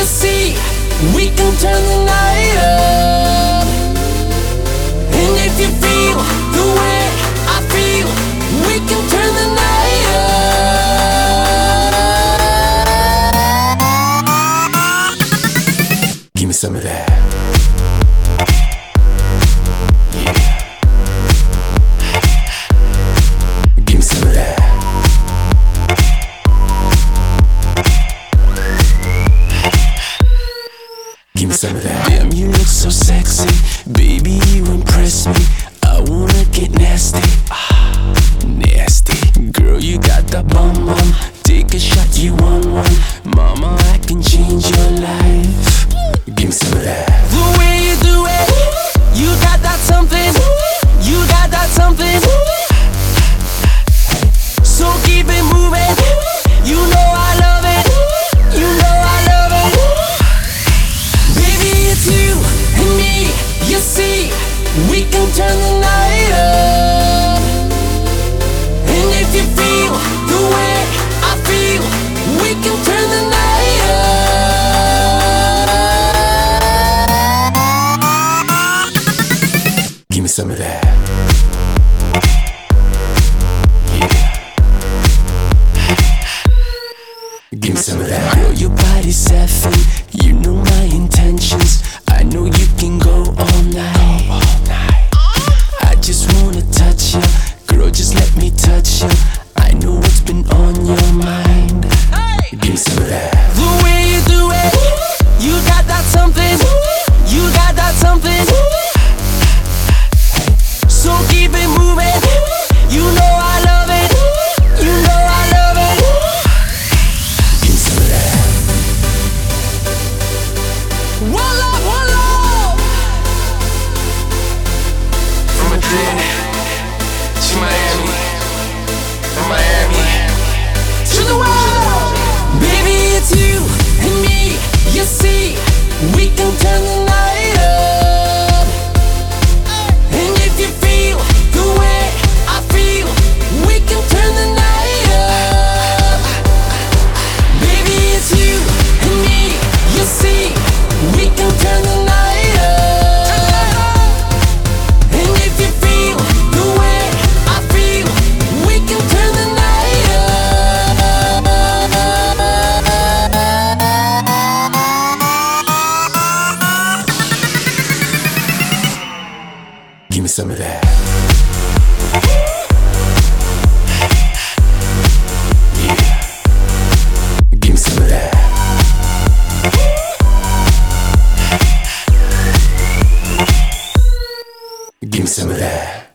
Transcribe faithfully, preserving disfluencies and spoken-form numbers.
see, we can turn the night up. And if you feel the way I feel, we can turn the night up. Give me some of that. Yeah. Give me some of that. Give me some of that. Damn, you look so sexy, baby, you impress me. I wanna get nasty, ah, nasty. Girl, you got the bum bum. Take a shot, you want one. Mama, I can change your life. Give me some of that. The way you do it, you got that something. You got that something. So keep it moving. You know I love it. You know I love it. Baby, it's you and me. You see, we can turn the night up. And if you feel the way I feel, we can turn the night up. Give me some of that. Give me some of that. Girl, your body's seven. You know my intentions. I know you can go all night. All night. I just wanna touch you. Girl, just let me touch you. I know what's been on your mind. Give me some of that. The way you do it, you got that something. You got that something. So keep it moving. You know I love it. You know I love it. Give me some of that. Voila, voila. From Madrid to Miami, from Miami to the world. Baby, it's you and me. You see, we can turn the night up. And if you feel the way I feel, we can turn the night up. Baby, it's you and me. You see, we can turn the night up. And if you feel the way I feel, we can turn the night up. Give me some of that. Yeah. Give me some of that. Give me some of that.